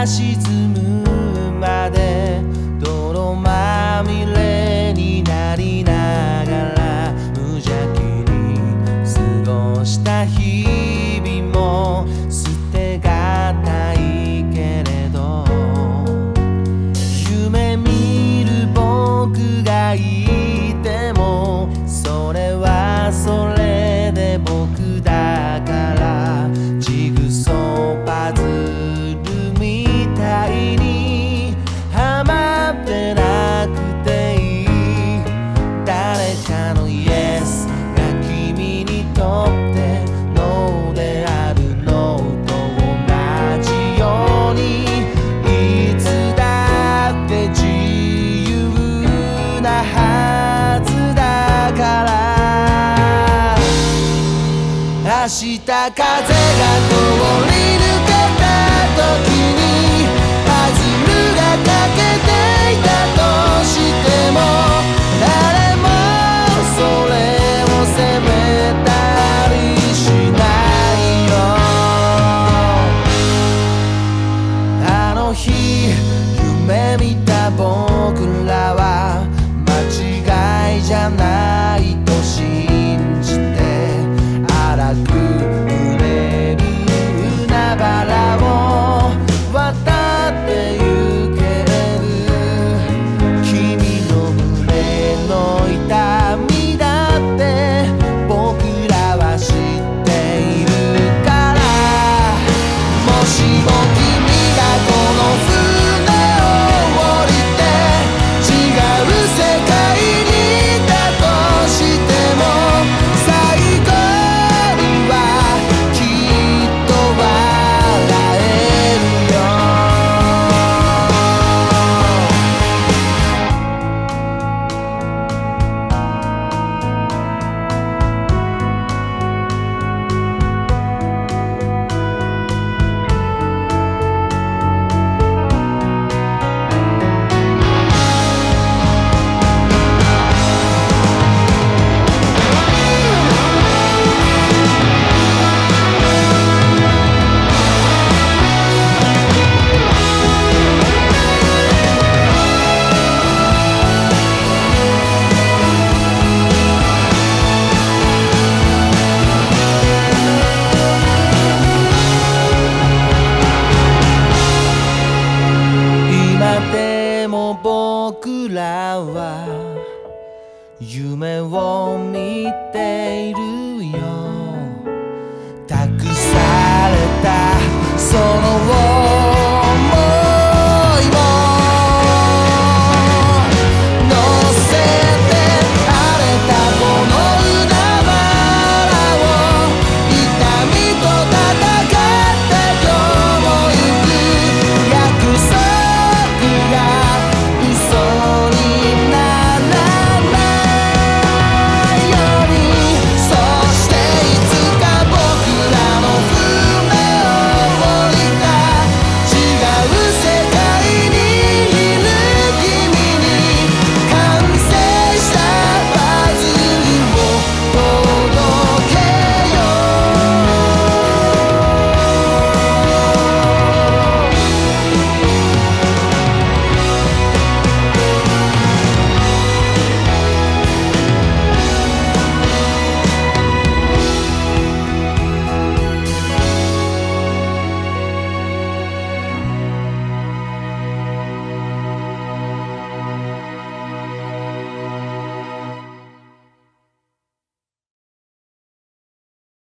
が沈むまで泥まみれになりながら無邪気に過ごした日々も捨てがたいけれど夢見る僕がいてもそれはそれで僕だからジグソーパズルみたいにはまってなくていい誰かのイエスが君にとってノーであるのと同じようにいつだって自由なはずだから明日風が通り抜けた時